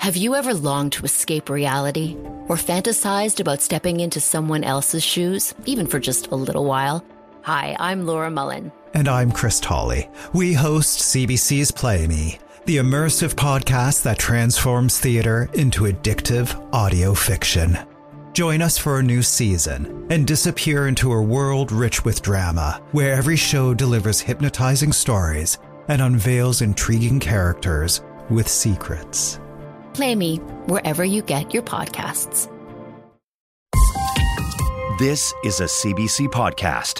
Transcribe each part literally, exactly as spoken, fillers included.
Have you ever longed to escape reality or fantasized about stepping into someone else's shoes, even for just a little while? Hi, I'm Laura Mullen. And I'm Chris Tolley. We host C B C's Play Me, the immersive podcast that transforms theater into addictive audio fiction. Join us for a new season and disappear into a world rich with drama, where every show delivers hypnotizing stories and unveils intriguing characters with secrets. Play Me wherever you get your podcasts. This is a C B C podcast.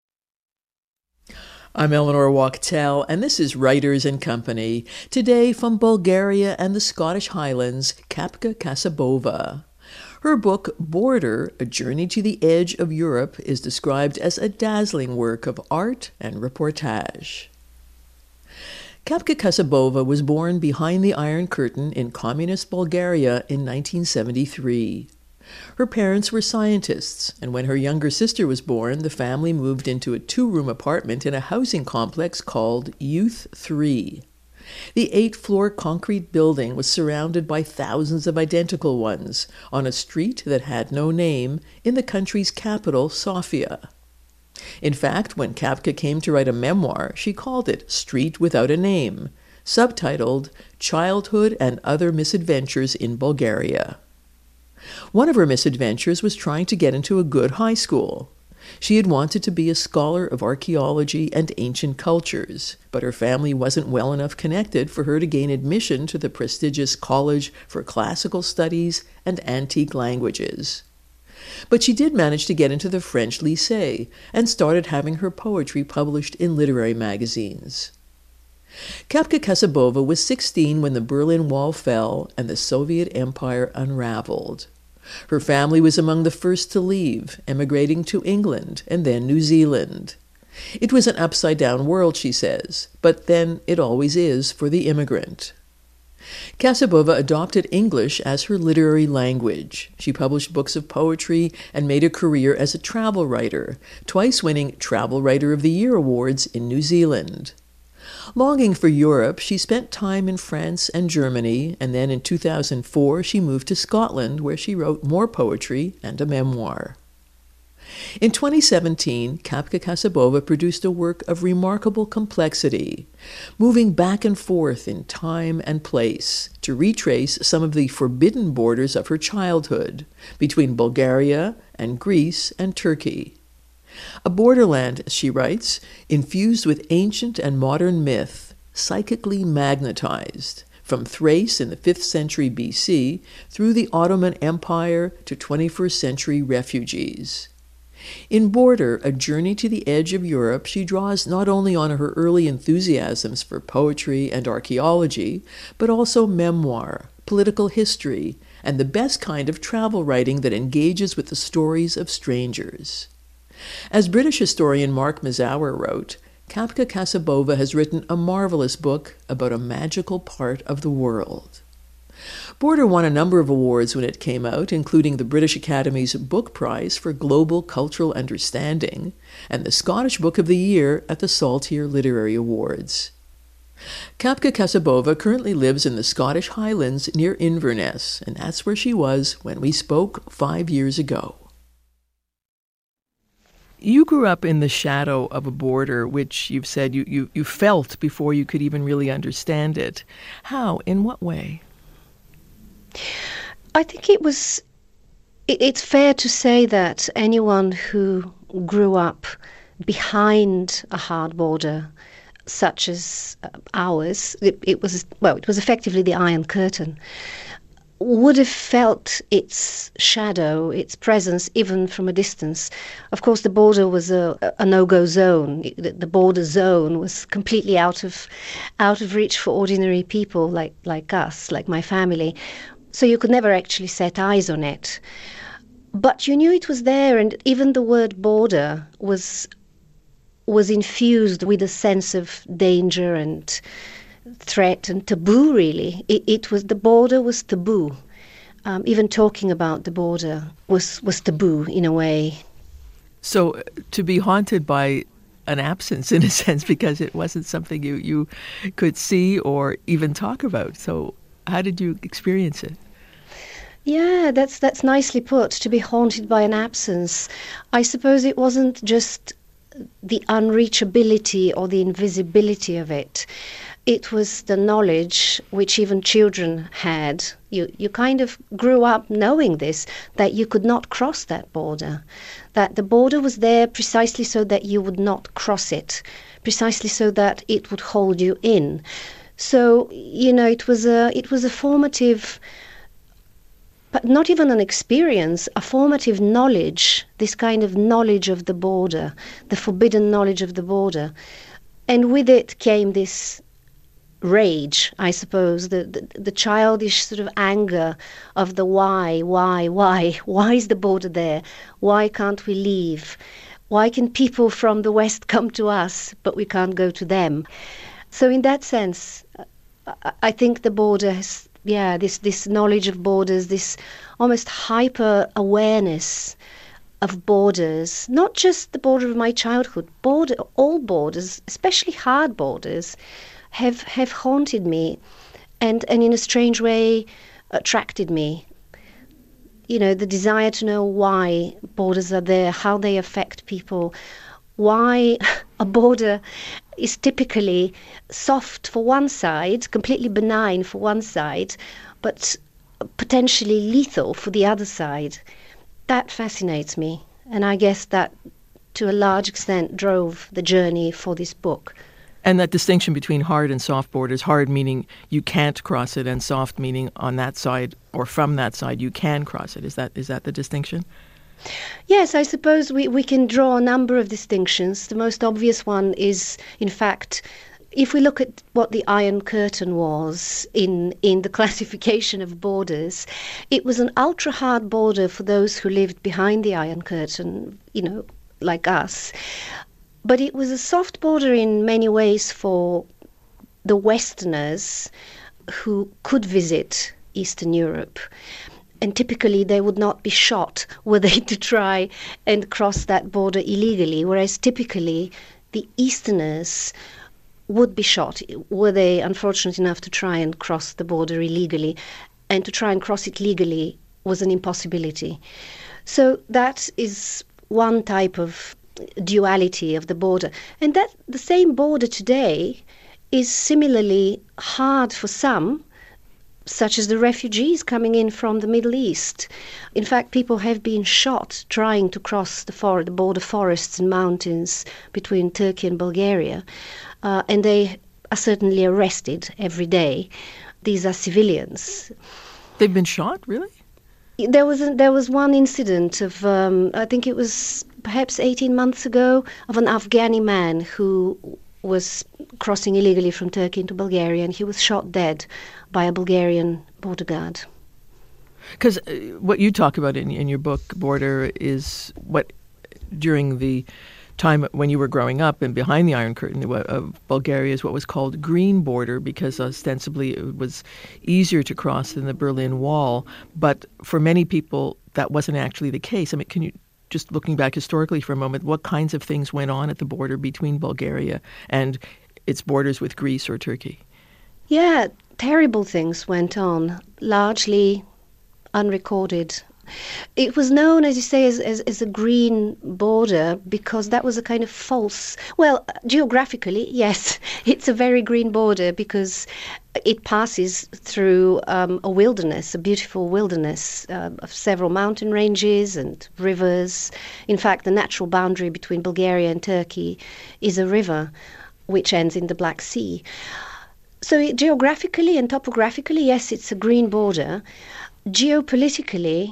I'm Eleanor Wachtel, and this is Writers and Company. Today, from Bulgaria and the Scottish Highlands, Kapka Kasabova. Her book, Border, A Journey to the Edge of Europe, is described as a dazzling work of art and reportage. Kapka Kasabova was born behind the Iron Curtain in communist Bulgaria in nineteen seventy-three. Her parents were scientists, and when her younger sister was born, the family moved into a two-room apartment in a housing complex called Youth three. The eight-floor concrete building was surrounded by thousands of identical ones on a street that had no name in the country's capital, Sofia. In fact, when Kapka came to write a memoir, she called it Street Without a Name, subtitled Childhood and Other Misadventures in Bulgaria. One of her misadventures was trying to get into a good high school. She had wanted to be a scholar of archaeology and ancient cultures, but her family wasn't well enough connected for her to gain admission to the prestigious College for Classical Studies and Antique Languages. But she did manage to get into the French Lycée and started having her poetry published in literary magazines. Kapka Kasabova was sixteen when the Berlin Wall fell and the Soviet Empire unraveled. Her family was among the first to leave, emigrating to England and then New Zealand. It was an upside-down world, she says, but then it always is for the immigrant. Kasabova adopted English as her literary language. She published books of poetry and made a career as a travel writer, twice winning Travel Writer of the Year awards in New Zealand. Longing for Europe, she spent time in France and Germany, and then in two thousand four she moved to Scotland, where she wrote more poetry and a memoir. In twenty seventeen, Kapka Kasabova produced a work of remarkable complexity, moving back and forth in time and place to retrace some of the forbidden borders of her childhood between Bulgaria and Greece and Turkey. A borderland, she writes, infused with ancient and modern myth, psychically magnetized, from Thrace in the fifth century B C through the Ottoman Empire to twenty-first century refugees. In Border, A Journey to the Edge of Europe, she draws not only on her early enthusiasms for poetry and archaeology, but also memoir, political history, and the best kind of travel writing that engages with the stories of strangers. As British historian Mark Mazower wrote, Kapka Kasabova has written a marvelous book about a magical part of the world. Border won a number of awards when it came out, including the British Academy's Book Prize for Global Cultural Understanding and the Scottish Book of the Year at the Saltire Literary Awards. Kapka Kasabova currently lives in the Scottish Highlands near Inverness, and that's where she was when we spoke five years ago. You grew up in the shadow of a border, which you've said you, you, you felt before you could even really understand it. How? In what way? I think it was, it, it's fair to say that anyone who grew up behind a hard border, such as ours, it, it was, well, it was effectively the Iron Curtain, would have felt its shadow, its presence, even from a distance. Of course, the border was a, a no-go zone. The border zone was completely out of out of reach for ordinary people like, like us, like my family. So you could never actually set eyes on it. But you knew it was there, and even the word border was was infused with a sense of danger and threat and taboo, really. It, it was, the border was taboo. Um, even talking about the border was, was taboo in a way. So uh, to be haunted by an absence, in a sense, because it wasn't something you, you could see or even talk about. So how did you experience it? Yeah, that's that's nicely put, to be haunted by an absence. I suppose it wasn't just the unreachability or the invisibility of it. It was the knowledge which even children had. You you kind of grew up knowing this, that you could not cross that border, that the border was there precisely so that you would not cross it, precisely so that it would hold you in. So, you know, it was a it was a formative, but not even an experience, a formative knowledge, this kind of knowledge of the border, the forbidden knowledge of the border. And with it came this rage, I suppose, the, the the childish sort of anger of the why, why, why, why is the border there? Why can't we leave? Why can people from the West come to us, but we can't go to them? So in that sense, I, I think the border has, yeah, this, this knowledge of borders, this almost hyper-awareness of borders, not just the border of my childhood, border, all borders, especially hard borders, have have haunted me and, and in a strange way attracted me. You know, the desire to know why borders are there, how they affect people, why a border is typically soft for one side, completely benign for one side, but potentially lethal for the other side. That fascinates me, and I guess that to a large extent drove the journey for this book. And that distinction between hard and soft borders, hard meaning you can't cross it, and soft meaning on that side or from that side you can cross it. Is that is that the distinction? Yes, I suppose we, we can draw a number of distinctions. The most obvious one is, in fact, if we look at what the Iron Curtain was in, in the classification of borders, it was an ultra-hard border for those who lived behind the Iron Curtain, you know, like us. But it was a soft border in many ways for the Westerners who could visit Eastern Europe. And typically they would not be shot were they to try and cross that border illegally, whereas typically the Easterners would be shot were they unfortunate enough to try and cross the border illegally. And to try and cross it legally was an impossibility. So that is one type of duality of the border. And that the same border today is similarly hard for some, such as the refugees coming in from the Middle East. In fact, people have been shot trying to cross the, for- the border forests and mountains between Turkey and Bulgaria, uh, and they are certainly arrested every day. These are civilians. They've been shot, really? There was a, there was one incident of, um, I think it was perhaps eighteen months ago, of an Afghani man who was crossing illegally from Turkey into Bulgaria, and he was shot dead by a Bulgarian border guard. Because uh, what you talk about in, in your book, Border, is what during the time when you were growing up and behind the Iron Curtain of Bulgaria is what was called Green Border, because ostensibly it was easier to cross than the Berlin Wall. But for many people, that wasn't actually the case. I mean, can you, just looking back historically for a moment, what kinds of things went on at the border between Bulgaria and its borders with Greece or Turkey? Yeah, terrible things went on, largely unrecorded. It was known, as you say, as, as, as a green border because that was a kind of false... Well, geographically, yes, it's a very green border because it passes through um, a wilderness, a beautiful wilderness uh, of several mountain ranges and rivers. In fact, the natural boundary between Bulgaria and Turkey is a river which ends in the Black Sea. So it, geographically and topographically, yes, it's a green border. Geopolitically,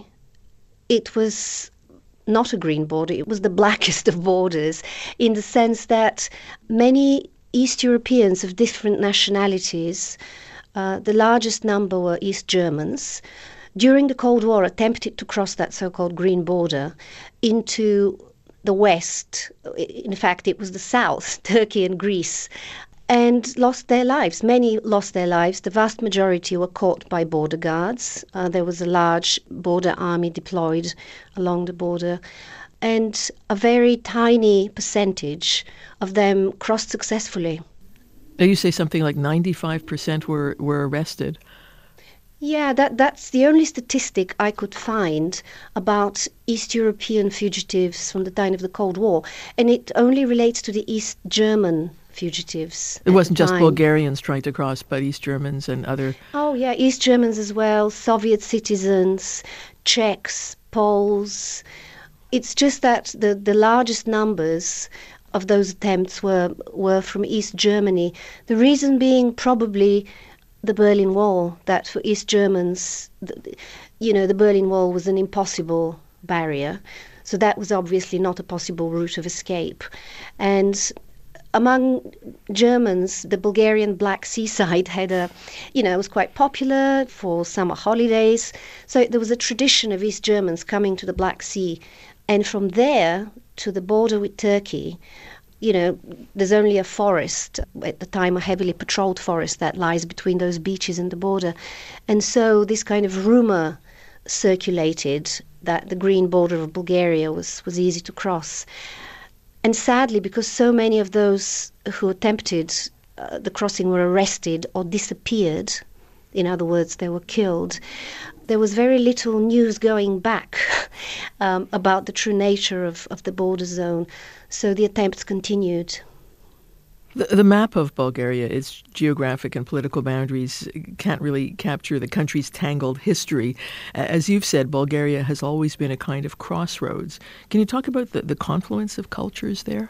it was not a green border. It was the blackest of borders in the sense that many East Europeans of different nationalities, uh, the largest number were East Germans, during the Cold War attempted to cross that so-called green border into the West. In fact, it was the South, Turkey and Greece, and lost their lives. Many lost their lives. The vast majority were caught by border guards. Uh, there was a large border army deployed along the border, and a very tiny percentage of them crossed successfully. Now you say something like ninety-five percent were, were arrested. Yeah, that that's the only statistic I could find about East European fugitives from the time of the Cold War, and it only relates to the East German fugitives. It wasn't just time. Bulgarians trying to cross, but East Germans and other... Oh, yeah, East Germans as well, Soviet citizens, Czechs, Poles. It's just that the, the largest numbers of those attempts were, were from East Germany. The reason being probably the Berlin Wall, that for East Germans, you know, the Berlin Wall was an impossible barrier. So that was obviously not a possible route of escape. And among Germans, the Bulgarian Black Sea side had a, you know, it was quite popular for summer holidays. So there was a tradition of East Germans coming to the Black Sea. And from there to the border with Turkey, you know, there's only a forest, at the time a heavily patrolled forest that lies between those beaches and the border. And so this kind of rumor circulated that the green border of Bulgaria was, was easy to cross. And sadly, because so many of those who attempted uh, the crossing were arrested or disappeared, in other words, they were killed, there was very little news going back um, about the true nature of, of the border zone. So the attempts continued. The, the map of Bulgaria, its geographic and political boundaries, can't really capture the country's tangled history. As you've said, Bulgaria has always been a kind of crossroads. Can you talk about the, the confluence of cultures there?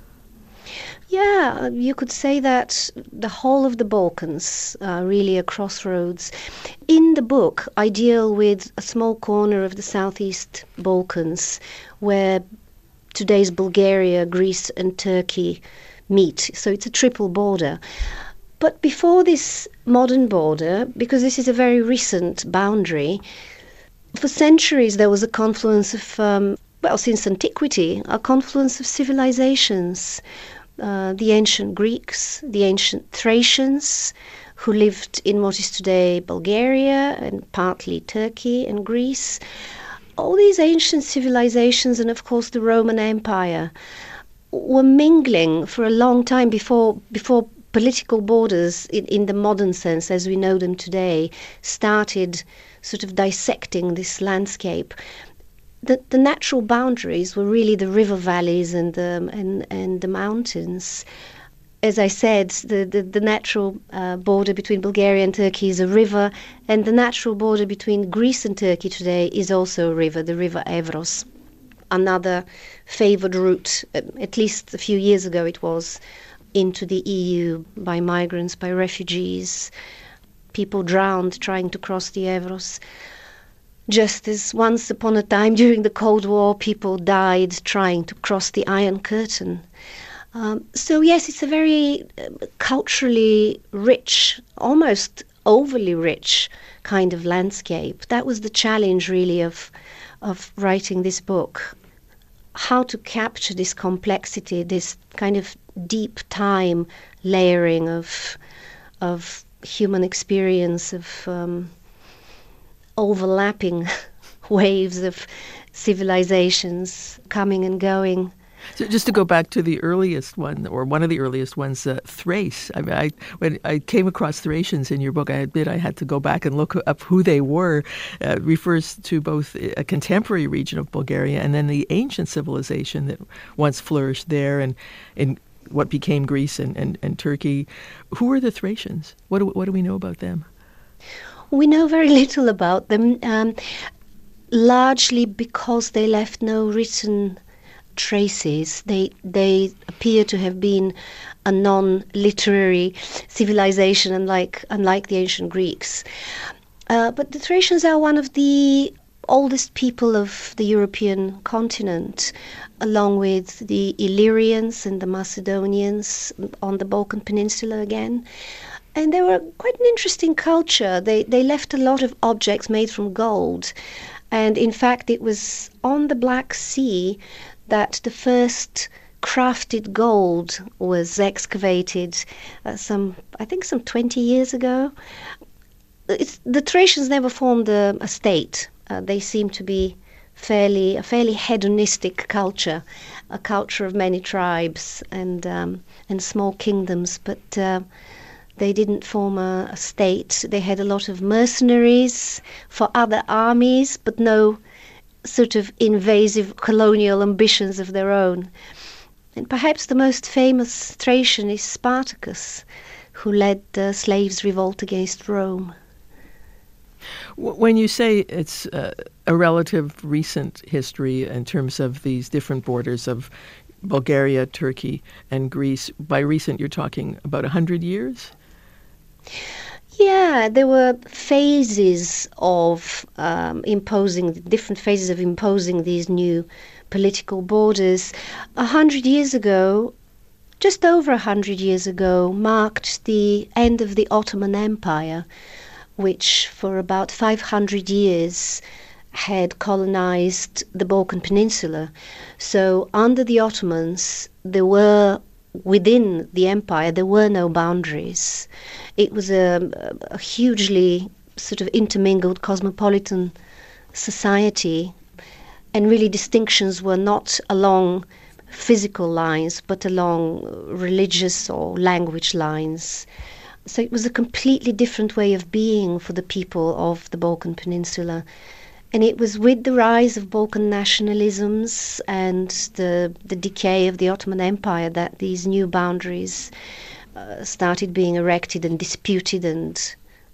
Yeah, you could say that the whole of the Balkans are really a crossroads. In the book, I deal with a small corner of the southeast Balkans where today's Bulgaria, Greece and Turkey meet. So it's a triple border. But before this modern border, because this is a very recent boundary, for centuries there was a confluence of, um, well, since antiquity, a confluence of civilizations. Uh, the ancient Greeks, the ancient Thracians, who lived in what is today Bulgaria and partly Turkey and Greece. All these ancient civilizations, and of course the Roman Empire, were mingling for a long time before before political borders in, in the modern sense as we know them today started sort of dissecting this landscape. The, the natural boundaries were really the river valleys and the, and, and the mountains. As I said, the, the, the natural uh, border between Bulgaria and Turkey is a river, and the natural border between Greece and Turkey today is also a river, the river Evros. Another favoured route, at least a few years ago it was, into the E U by migrants, by refugees. People drowned trying to cross the Evros. Just as once upon a time during the Cold War, people died trying to cross the Iron Curtain. Um, so yes, it's a very uh, culturally rich, almost overly rich kind of landscape. That was the challenge really of of writing this book. How to capture this complexity, this kind of deep time layering of of human experience, of um, overlapping waves of civilizations coming and going. So just to go back to the earliest one, or one of the earliest ones, uh, Thrace. I mean, I, when I came across Thracians in your book, I admit I had to go back and look up who they were. Uh, it refers to both a contemporary region of Bulgaria and then the ancient civilization that once flourished there and in what became Greece and, and, and Turkey. Who were the Thracians? What do, what do we know about them? We know very little about them, um, largely because they left no written traces. They they appear to have been a non-literary civilization, unlike unlike the ancient Greeks. Uh, but the Thracians are one of the oldest people of the European continent, along with the Illyrians and the Macedonians on the Balkan Peninsula again. And they were quite an interesting culture. They they left a lot of objects made from gold. And in fact, it was on the Black Sea that the first crafted gold was excavated uh, some, I think some twenty years ago. It's, the Thracians never formed a, a state. Uh, they seem to be fairly a fairly hedonistic culture, a culture of many tribes and um, and small kingdoms. But uh, They didn't form a, a state. They had a lot of mercenaries for other armies, but no sort of invasive colonial ambitions of their own. And perhaps the most famous Thracian is Spartacus, who led the slaves' revolt against Rome. When you say it's uh, a relative recent history in terms of these different borders of Bulgaria, Turkey, and Greece, by recent you're talking about one hundred years? Yeah, there were phases of um, imposing, different phases of imposing these new political borders. A hundred years ago, just over a hundred years ago, marked the end of the Ottoman Empire, which for about five hundred years had colonized the Balkan Peninsula. So under the Ottomans, there were, within the empire, there were no boundaries. It was a, a hugely sort of intermingled cosmopolitan society, and really distinctions were not along physical lines, but along religious or language lines. So it was a completely different way of being for the people of the Balkan Peninsula. And it was with the rise of Balkan nationalisms and the, the decay of the Ottoman Empire that these new boundaries uh, started being erected and disputed, and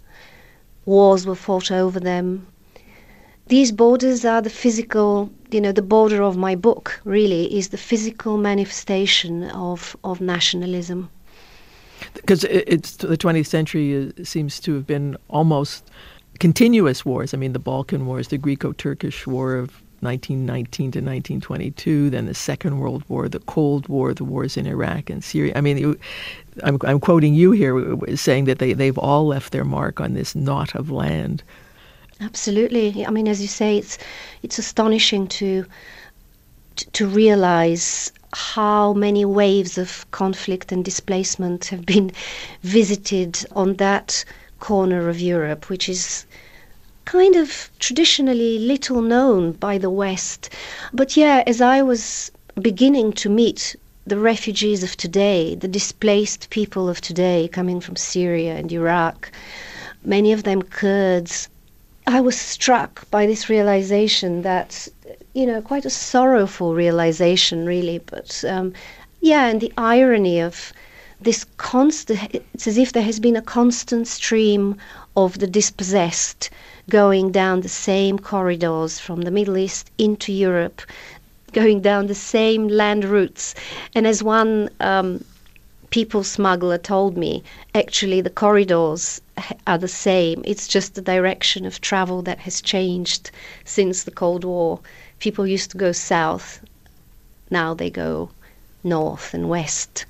wars were fought over them. These borders are the physical, you know, the border of my book really is the physical manifestation of, of nationalism. Because it's the twentieth century seems to have been almost continuous wars. I mean, the Balkan Wars, the Greco-Turkish War of nineteen nineteen to nineteen twenty-two, then the Second World War, the Cold War, the wars in Iraq and Syria. I mean, you, I'm, I'm quoting you here saying that they, they've all left their mark on this knot of land. Absolutely. I mean, as you say, it's it's astonishing to to, to realize how many waves of conflict and displacement have been visited on that corner of Europe, which is kind of traditionally little known by the West. But yeah, as I was beginning to meet the refugees of today, the displaced people of today coming from Syria and Iraq, many of them Kurds, I was struck by this realization that, you know, quite a sorrowful realization really, but um, yeah, and the irony of this constant, it's as if there has been a constant stream of the dispossessed going down the same corridors from the Middle East into Europe, going down the same land routes. And as one um, people smuggler told me, actually the corridors are the same. It's just the direction of travel that has changed since the Cold War. People used to go south, now they go north and west.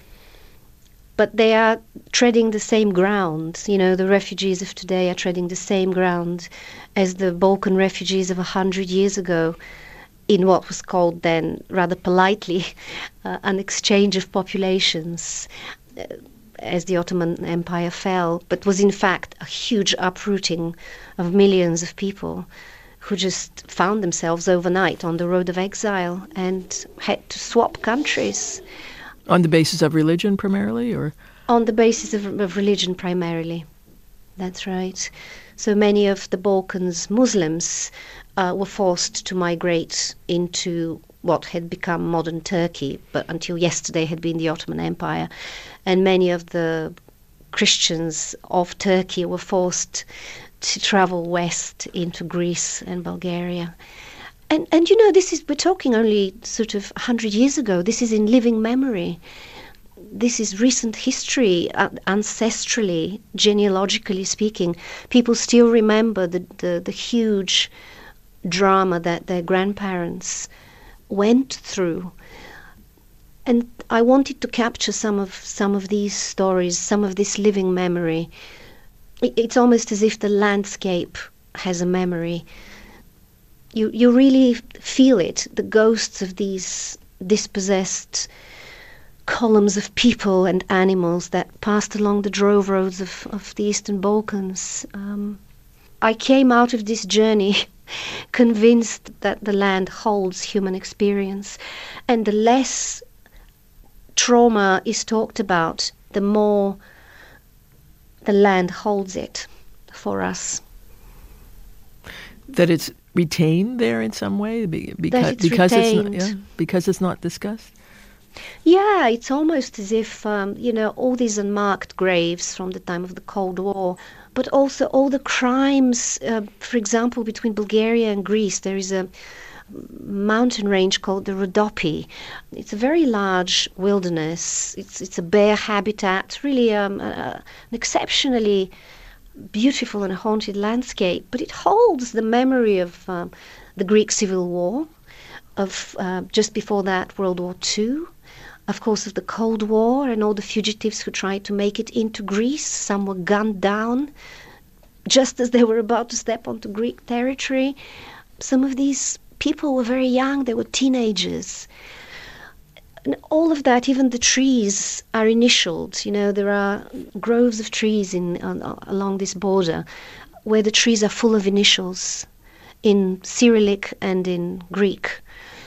But they are treading the same ground. You know, the refugees of today are treading the same ground as the Balkan refugees of a hundred years ago, in what was called then, rather politely, uh, an exchange of populations uh, as the Ottoman Empire fell, but was in fact a huge uprooting of millions of people who just found themselves overnight on the road of exile and had to swap countries. On the basis of religion primarily, or? On the basis of, of religion primarily. That's right. So many of the Balkans Muslims uh, were forced to migrate into what had become modern Turkey, but until yesterday had been the Ottoman Empire. And many of the Christians of Turkey were forced to travel west into Greece and Bulgaria. And, and you know, this is, we're talking only sort of one hundred years ago. This is in living memory. This is recent history, uh, ancestrally, genealogically speaking. People still remember the, the, the huge drama that their grandparents went through. And I wanted to capture some of some of these stories, some of this living memory. It, it's almost as if the landscape has a memory. You you really feel it, the ghosts of these dispossessed columns of people and animals that passed along the drove roads of, of the Eastern Balkans. Um, I came out of this journey convinced that the land holds human experience, and the less trauma is talked about, the more the land holds it for us. That it's retained there in some way because that it's because retained. it's not, yeah, because it's not discussed. Yeah, it's almost as if um, you know, all these unmarked graves from the time of the Cold War, but also all the crimes. Uh, for example, between Bulgaria and Greece, there is a mountain range called the Rhodope. It's a very large wilderness. It's it's a bear habitat, really um, uh, an exceptionally beautiful and haunted landscape. But it holds the memory of um, the Greek Civil War, of uh, just before that World War Two, of course of the Cold War and all the fugitives who tried to make it into Greece. Some were gunned down just as they were about to step onto Greek territory. Some of these people were very young, they were teenagers. And all of that, even the trees are initialed. You know, there are groves of trees in on, along this border where the trees are full of initials in Cyrillic and in Greek.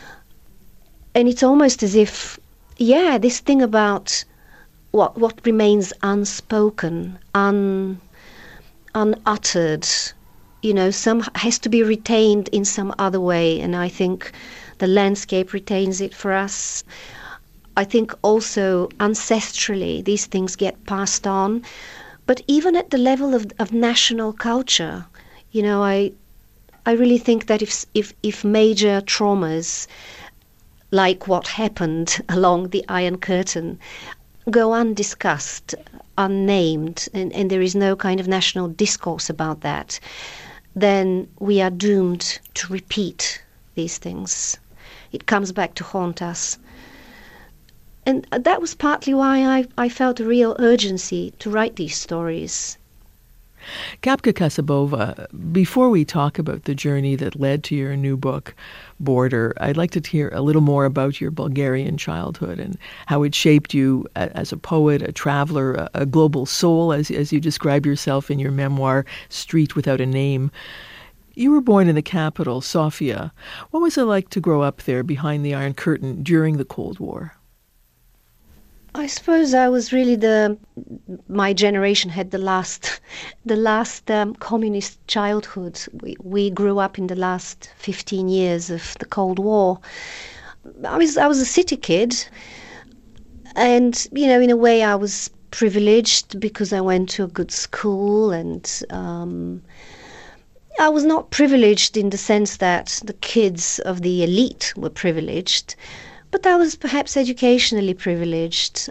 And it's almost as if, yeah, this thing about what what remains unspoken, un, unuttered, you know, some has to be retained in some other way. And I think the landscape retains it for us. I think also ancestrally these things get passed on. But even at the level of, of national culture, you know, I I really think that if if if major traumas like what happened along the Iron Curtain go undiscussed, unnamed, and, and there is no kind of national discourse about that, then we are doomed to repeat these things. It comes back to haunt us. And that was partly why I, I felt a real urgency to write these stories. Kapka Kasabova, before we talk about the journey that led to your new book, Border, I'd like to hear a little more about your Bulgarian childhood and how it shaped you as a poet, a traveler, a global soul, as, as you describe yourself in your memoir, Street Without a Name. You were born in the capital, Sofia. What was it like to grow up there behind the Iron Curtain during the Cold War? I suppose I was really the, my generation had the last, the last um, communist childhood. We, we grew up in the last fifteen years of the Cold War. I was, I was a city kid, and, you know, in a way I was privileged because I went to a good school, and um, I was not privileged in the sense that the kids of the elite were privileged. But I was perhaps educationally privileged.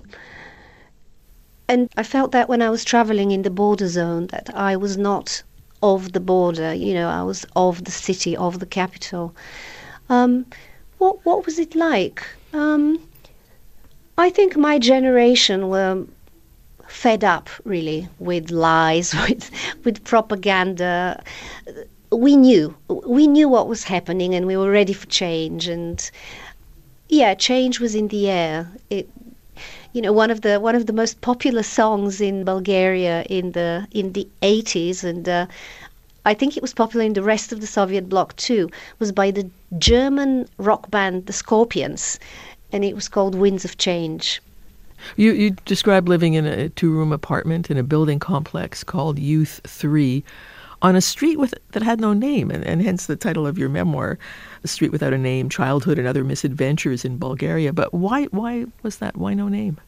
And I felt that when I was travelling in the border zone, that I was not of the border, you know, I was of the city, of the capital. Um, what what was it like? Um, I think my generation were fed up, really, with lies, with with propaganda. We knew, we knew what was happening, and we were ready for change. And yeah, change was in the air. It, you know, one of the one of the most popular songs in Bulgaria in the in the eighties, and uh, I think it was popular in the rest of the Soviet bloc too, was by the German rock band the Scorpions, and it was called Winds of Change. You you described living in a two-room apartment in a building complex called Youth Three, on a street with that had no name, and, and hence the title of your memoir, A Street Without a Name, Childhood and Other Misadventures in Bulgaria. But why why was that? Why no name?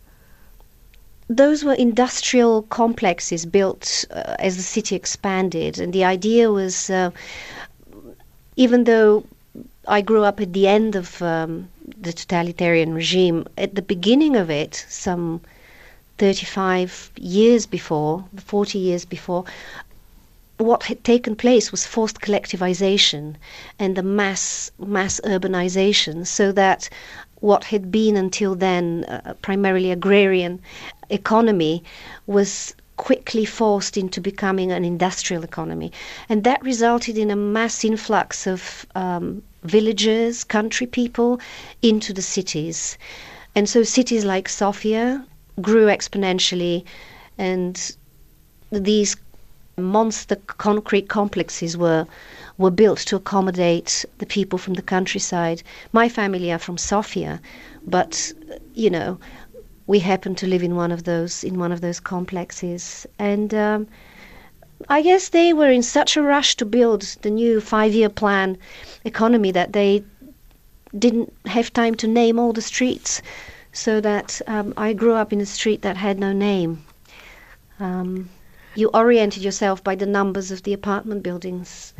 Those were industrial complexes built uh, as the city expanded. And the idea was, uh, even though I grew up at the end of um, the totalitarian regime, at the beginning of it, some thirty-five years before, forty years before, what had taken place was forced collectivization and the mass mass urbanization, so that what had been until then uh, primarily agrarian economy was quickly forced into becoming an industrial economy. And that resulted in a mass influx of um, villagers, country people, into the cities. And so cities like Sofia grew exponentially, and these monster concrete complexes were were built to accommodate the people from the countryside. My family are from Sofia, but, you know, we happened to live in one of those in one of those complexes. And um, I guess they were in such a rush to build the new five-year plan economy that they didn't have time to name all the streets, so that um, I grew up in a street that had no name. Um, you oriented yourself by the numbers of the apartment buildings.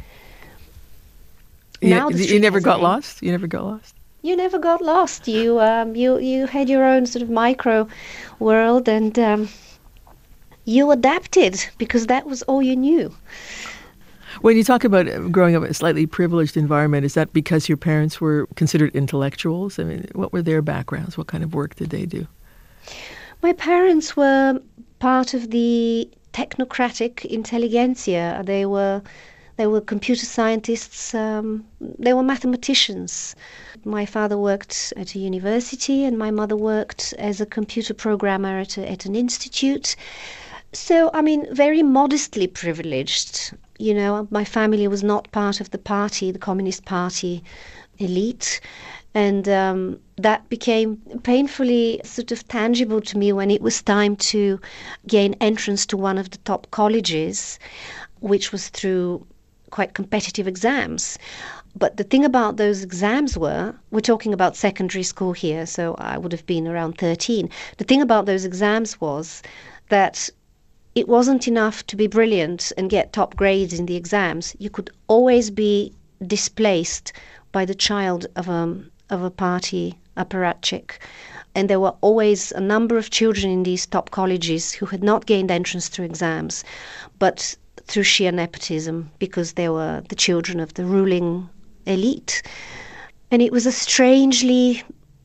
You, now the you never has a got name. lost? You never got lost? You never got lost. You um, you you had your own sort of micro world, and um, you adapted because that was all you knew. When you talk about growing up in a slightly privileged environment, is that because your parents were considered intellectuals? I mean, what were their backgrounds? What kind of work did they do? My parents were part of the technocratic intelligentsia. They were they were computer scientists. Um, they were mathematicians. My father worked at a university, and my mother worked as a computer programmer at a, at an institute. So, I mean, very modestly privileged. You know, my family was not part of the party, the Communist Party elite. And um, that became painfully sort of tangible to me when it was time to gain entrance to one of the top colleges, which was through quite competitive exams. But the thing about those exams were, we're talking about secondary school here, so I would have been around thirteen. The thing about those exams was that it wasn't enough to be brilliant and get top grades in the exams. You could always be displaced by the child of a, of a party apparatchik. And there were always a number of children in these top colleges who had not gained entrance through exams, but through sheer nepotism, because they were the children of the ruling elite. And it was a strangely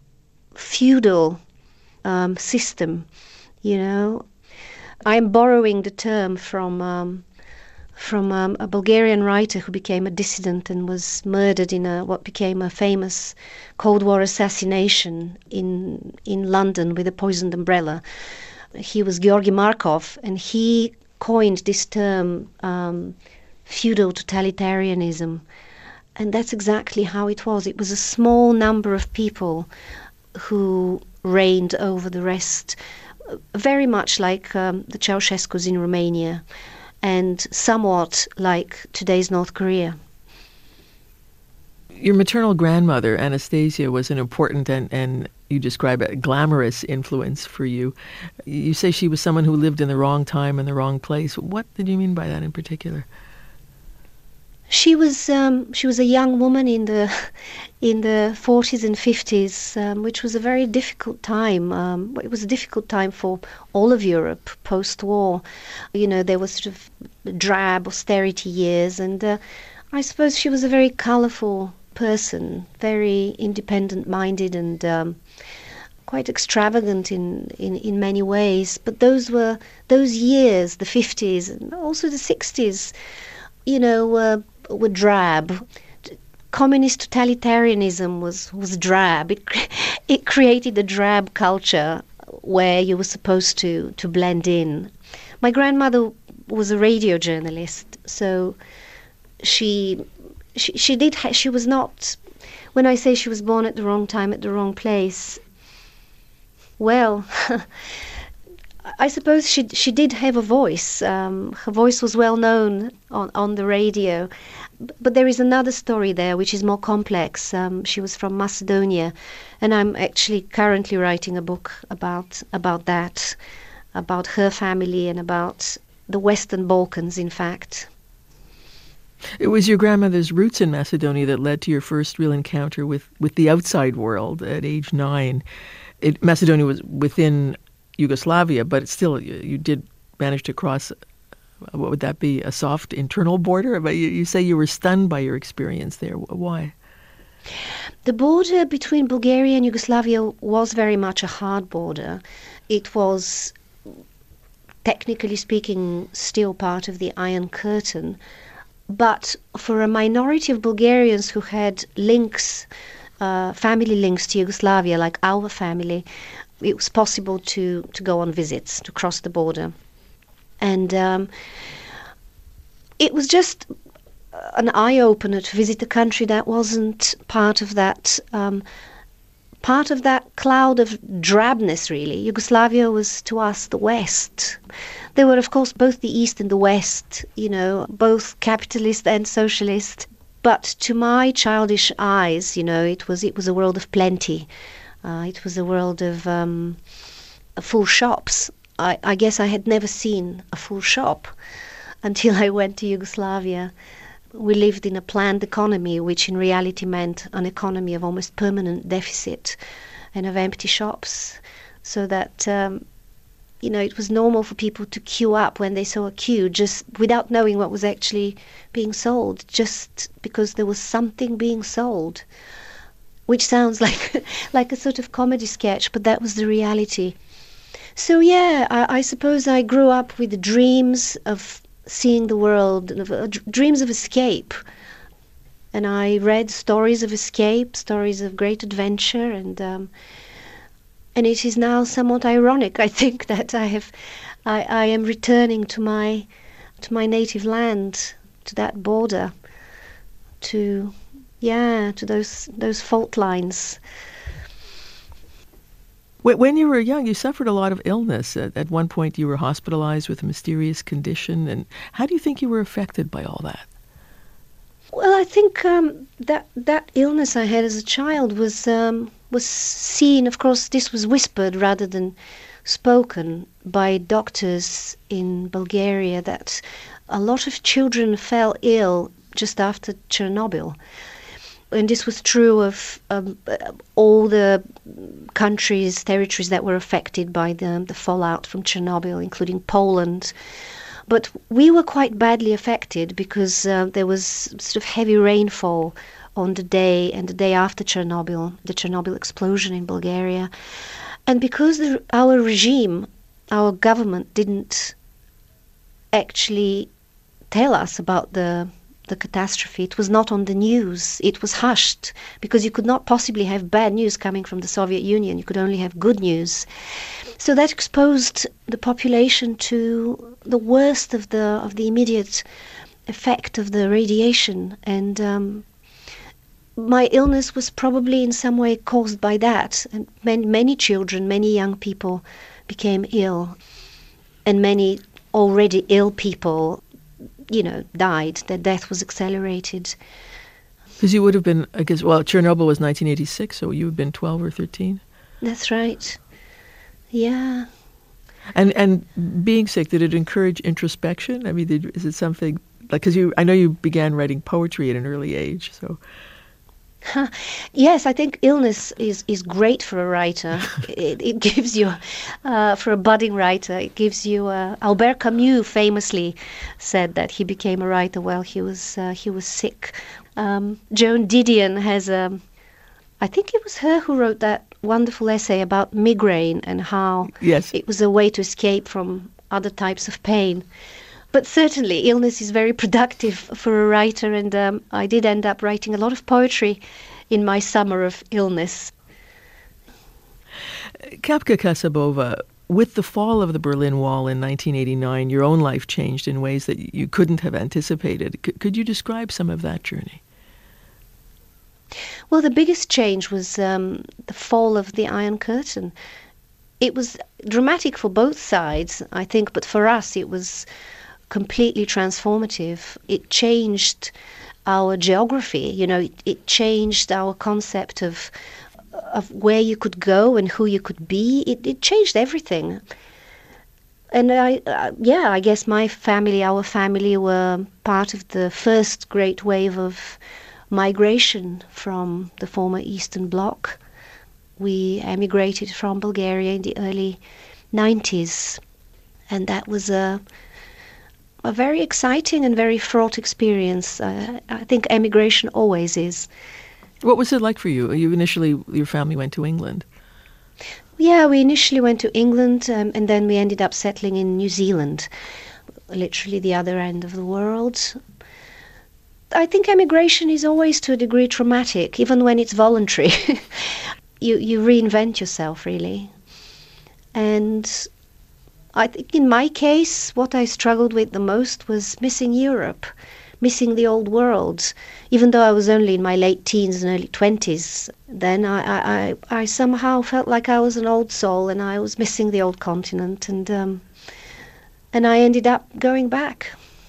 feudal um, system, you know. I'm borrowing the term from um, from um, a Bulgarian writer who became a dissident and was murdered in a, what became a famous Cold War assassination in in London with a poisoned umbrella. He was Georgy Markov, and he coined this term, um, feudal totalitarianism. And that's exactly how it was. It was a small number of people who reigned over the rest, very much like um, the Ceausescus in Romania, and somewhat like today's North Korea. Your maternal grandmother, Anastasia, was an important and, and you describe a glamorous influence for you. You say she was someone who lived in the wrong time and the wrong place. What did you mean by that in particular? She was um, she was a young woman in the in the forties and fifties, um, which was a very difficult time. Um, it was a difficult time for all of Europe post-war. You know, there was sort of drab austerity years, and uh, I suppose she was a very colourful person, very independent-minded and um, quite extravagant in, in, in many ways. But those were those years, the fifties and also the sixties, you know, were were drab. Communist totalitarianism was, was drab. It it created a drab culture where you were supposed to, to blend in. My grandmother was a radio journalist, so she she she did ha- she was not. When I say she was born at the wrong time at the wrong place, well, I suppose she she did have a voice. Um, her voice was well known on, on the radio. But there is another story there which is more complex. Um, she was from Macedonia, and I'm actually currently writing a book about about that, about her family and about the Western Balkans, in fact. It was your grandmother's roots in Macedonia that led to your first real encounter with, with the outside world at age nine. It, Macedonia was within Yugoslavia, but still, you, you did manage to cross, what would that be, a soft internal border? But you, you say you were stunned by your experience there. Why? The border between Bulgaria and Yugoslavia was very much a hard border. It was, technically speaking, still part of the Iron Curtain. But for a minority of Bulgarians who had links, uh, family links to Yugoslavia, like our family, it was possible to, to go on visits, to cross the border. And um, it was just an eye-opener to visit a country that wasn't part of that um, part of that cloud of drabness, really. Yugoslavia was, to us, the West. There were, of course, both the East and the West, you know, both capitalist and socialist. But to my childish eyes, you know, it was it was a world of plenty. Uh, it was a world of um, full shops. I, I guess I had never seen a full shop until I went to Yugoslavia. We lived in a planned economy, which in reality meant an economy of almost permanent deficit and of empty shops, so that, um, you know, it was normal for people to queue up when they saw a queue, just without knowing what was actually being sold, just because there was something being sold, which sounds like like a sort of comedy sketch, but that was the reality. So yeah, I, I suppose I grew up with dreams of seeing the world, uh, dreams of escape. And I read stories of escape, stories of great adventure, and um, and it is now somewhat ironic, I think, that I have, I, I am returning to my, to my native land, to that border, to, yeah, to those those fault lines. When you were young, you suffered a lot of illness. At, at one point, you were hospitalized with a mysterious condition. And how do you think you were affected by all that? Well, I think um, that that illness I had as a child was um, was seen. Of course, this was whispered rather than spoken by doctors in Bulgaria, that a lot of children fell ill just after Chernobyl. And this was true of um, all the countries, territories that were affected by the, the fallout from Chernobyl, including Poland. But we were quite badly affected because uh, there was sort of heavy rainfall on the day and the day after Chernobyl, the Chernobyl explosion in Bulgaria. And because the, our regime, our government didn't actually tell us about the the catastrophe. It was not on the news. It was hushed because you could not possibly have bad news coming from the Soviet Union. You could only have good news. So that exposed the population to the worst of the of the immediate effect of the radiation. And um, my illness was probably in some way caused by that. And many, many children, many young people became ill. And many already ill people, you know, died. Their death was accelerated. Because you would have been, I guess, well, Chernobyl was nineteen eighty-six, so you would have been twelve or thirteen? That's right. Yeah. And and being sick, did it encourage introspection? I mean, did, is it something, like, because you, I know you began writing poetry at an early age, so... Yes, I think illness is, is great for a writer. it, it gives you, uh, for a budding writer, it gives you. Uh, Albert Camus famously said that he became a writer while he was uh, he was sick. Um, Joan Didion has a, I think it was her who wrote that wonderful essay about migraine and how yes. it was a way to escape from other types of pain. But certainly, illness is very productive for a writer, and um, I did end up writing a lot of poetry in my summer of illness. Kapka Kasabova, with the fall of the Berlin Wall in nineteen eighty-nine, your own life changed in ways that you couldn't have anticipated. C- could you describe some of that journey? Well, the biggest change was um, the fall of the Iron Curtain. It was dramatic for both sides, I think, but for us it was completely transformative. It changed our geography, you know, it, it changed our concept of of where you could go and who you could be. It, it changed everything. And I, uh, yeah, I guess my family, our family, were part of the first great wave of migration from the former Eastern Bloc. We emigrated from Bulgaria in the early nineties, and that was a a very exciting and very fraught experience. Uh, I think emigration always is. What was it like for you? You initially, your family went to England. Yeah, we initially went to England, um, and then we ended up settling in New Zealand, literally the other end of the world. I think emigration is always to a degree traumatic, even when it's voluntary. you you reinvent yourself, really. And I think in my case, what I struggled with the most was missing Europe, missing the old world. Even though I was only in my late teens and early twenties, then I, I, I, I somehow felt like I was an old soul and I was missing the old continent, and um, and I ended up going back.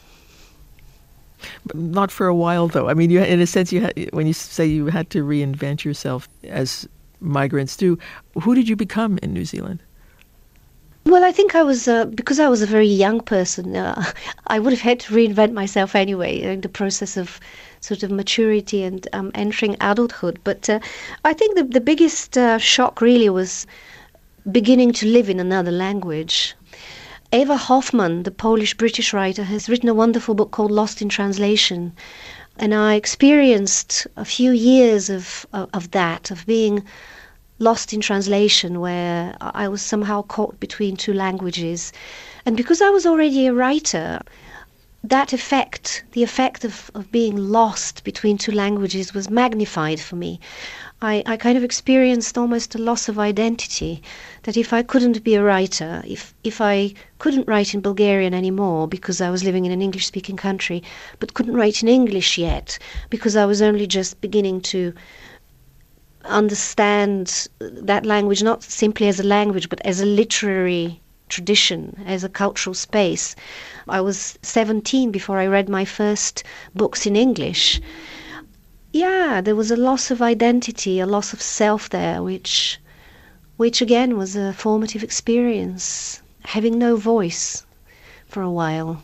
But not for a while, though. I mean, you, in a sense, you had, when you say you had to reinvent yourself as migrants do, who did you become in New Zealand? Well, I think I was, uh, because I was a very young person, uh, I would have had to reinvent myself anyway in the process of sort of maturity and um, entering adulthood. But uh, I think the, the biggest uh, shock really was beginning to live in another language. Eva Hoffman, the Polish-British writer, has written a wonderful book called Lost in Translation. And I experienced a few years of, of, of that, of being lost in translation, where I was somehow caught between two languages. And because I was already a writer, that effect, the effect of, of being lost between two languages was magnified for me. I, I kind of experienced almost a loss of identity, that if I couldn't be a writer, if, if I couldn't write in Bulgarian anymore because I was living in an English-speaking country, but couldn't write in English yet because I was only just beginning to understand that language not simply as a language but as a literary tradition, as a cultural space. I was seventeen before I read my first books in English. Yeah, there was a loss of identity, a loss of self there, which which again was a formative experience, having no voice for a while.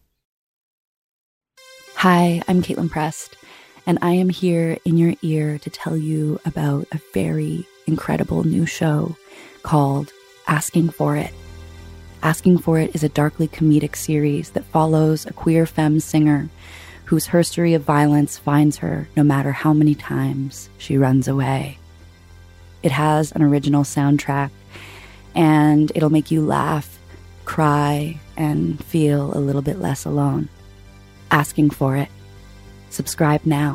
Hi, I'm Caitlin Prest, and I am here in your ear to tell you about a very incredible new show called Asking for It. Asking for It is a darkly comedic series that follows a queer femme singer whose history of violence finds her no matter how many times she runs away. It has an original soundtrack, and it'll make you laugh, cry, and feel a little bit less alone. Asking for It. Subscribe now.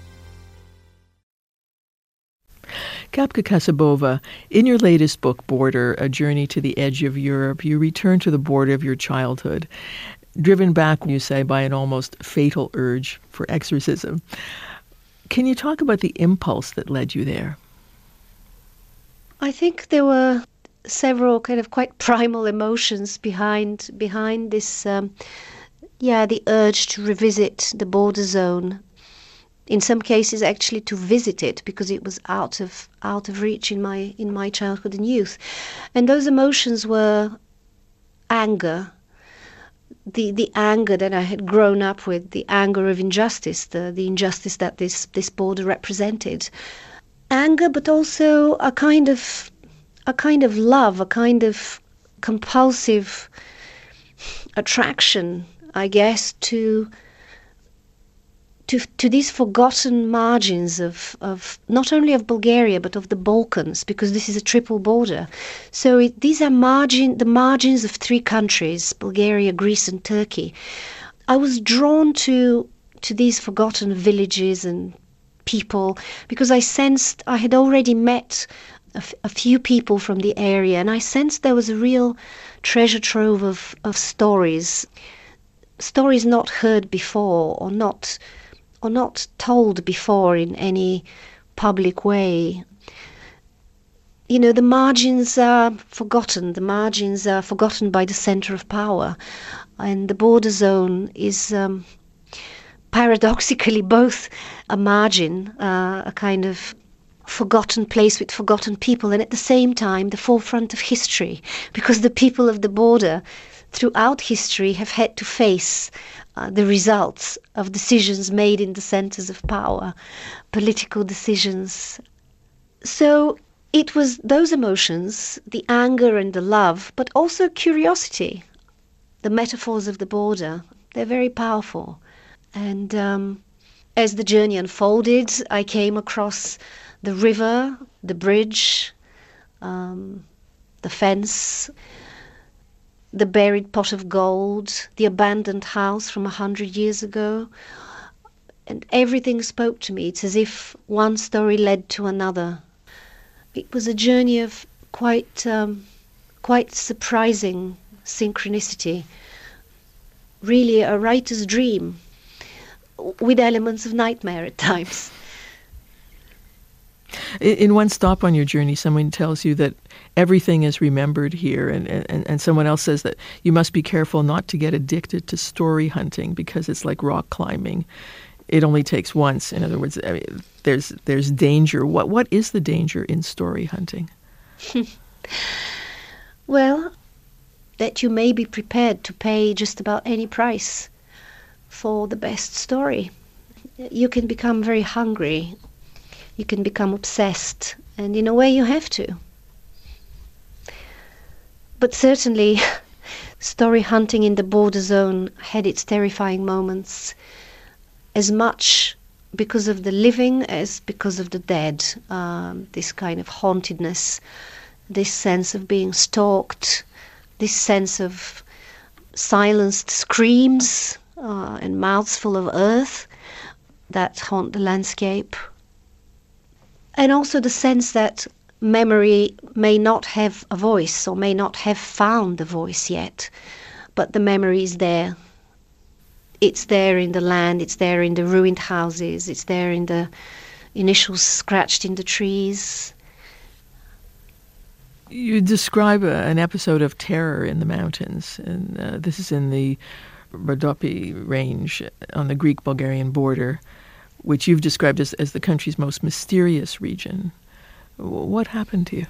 Kapka Kasabova, in your latest book, Border, A Journey to the Edge of Europe, you return to the border of your childhood, driven back, you say, by an almost fatal urge for exorcism. Can you talk about the impulse that led you there? I think there were several kind of quite primal emotions behind behind this, um, yeah, the urge to revisit the border zone. In some cases, actually, to visit it because it was out of out of reach in my in my childhood and youth, and those emotions were anger. The, the anger that I had grown up with, the anger of injustice, the, the injustice that this, this border represented. Anger, but also a kind of a kind of love, a kind of compulsive attraction, I guess, to to to these forgotten margins of, of not only of Bulgaria but of the Balkans, because this is a triple border. So it, these are margin the margins of three countries, Bulgaria, Greece and Turkey. I was drawn to to these forgotten villages and people because I sensed I had already met a, f- a few people from the area, and I sensed there was a real treasure trove of, of stories, stories not heard before or not or not told before in any public way. You know, the margins are forgotten. The margins are forgotten by the centre of power. And the border zone is um, paradoxically both a margin, uh, a kind of forgotten place with forgotten people, and at the same time the forefront of history, because the people of the border throughout history have had to face uh, the results of decisions made in the centres of power, political decisions. So it was those emotions, the anger and the love, but also curiosity. The metaphors of the border, they're very powerful. And um, as the journey unfolded, I came across the river, the bridge, um, the fence, the buried pot of gold, the abandoned house from a hundred years ago. And everything spoke to me. It's as if one story led to another. It was a journey of quite, um, quite surprising synchronicity. Really a writer's dream. with elements of nightmare at times. In one stop on your journey, someone tells you that everything is remembered here, and, and, and someone else says that you must be careful not to get addicted to story hunting because it's like rock climbing. It only takes once. In other words, I mean, there's there's danger. What what is the danger in story hunting? Well, that you may be prepared to pay just about any price for the best story. You can become very hungry. You can become obsessed, and in a way you have to. But certainly, story hunting in the border zone had its terrifying moments, as much because of the living as because of the dead. Um, this kind of hauntedness, this sense of being stalked, this sense of silenced screams uh, and mouths full of earth that haunt the landscape. And also the sense that memory may not have a voice or may not have found a voice yet, but the memory is there. It's there in the land, it's there in the ruined houses, it's there in the initials scratched in the trees. You describe a, an episode of terror in the mountains, and uh, this is in the Rhodope range on the Greek-Bulgarian border, which you've described as, as the country's most mysterious region. What happened to you?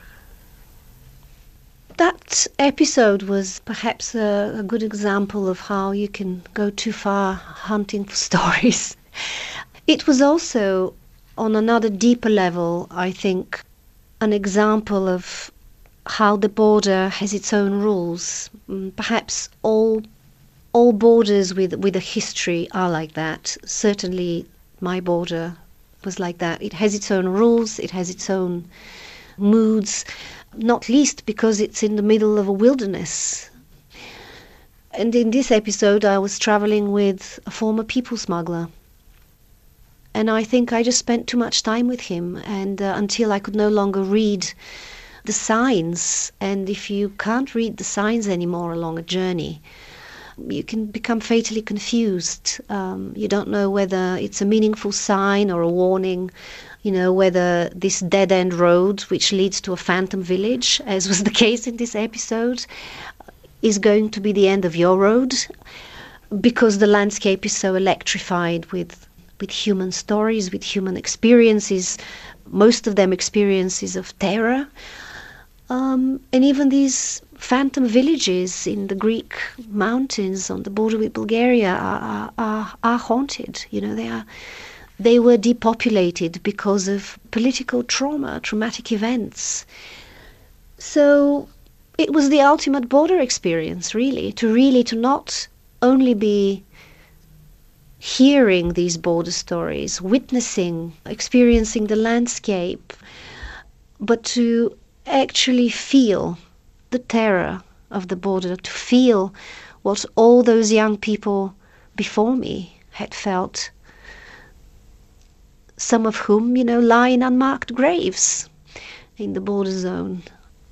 That episode was perhaps a, a good example of how you can go too far hunting for stories. It was also, on another deeper level, I think, an example of how the border has its own rules. Perhaps all all borders with, with a history are like that. Certainly my border was like that. It has its own rules, it has its own moods, not least because it's in the middle of a wilderness. And in this episode I was traveling with a former people smuggler. And I think I just spent too much time with him, and uh, until I could no longer read the signs. And if you can't read the signs anymore along a journey, you can become fatally confused. Um, you don't know whether it's a meaningful sign or a warning, you know, whether this dead-end road, which leads to a phantom village, as was the case in this episode, is going to be the end of your road, because the landscape is so electrified with, with human stories, with human experiences, most of them experiences of terror. Um, and even these phantom villages in the Greek mountains on the border with Bulgaria are, are, are haunted. You know, they are, they were depopulated because of political trauma, traumatic events. So it was the ultimate border experience, really, to really to not only be hearing these border stories, witnessing, experiencing the landscape, but to actually feel the terror of the border, to feel what all those young people before me had felt, some of whom, you know, lie in unmarked graves in the border zone.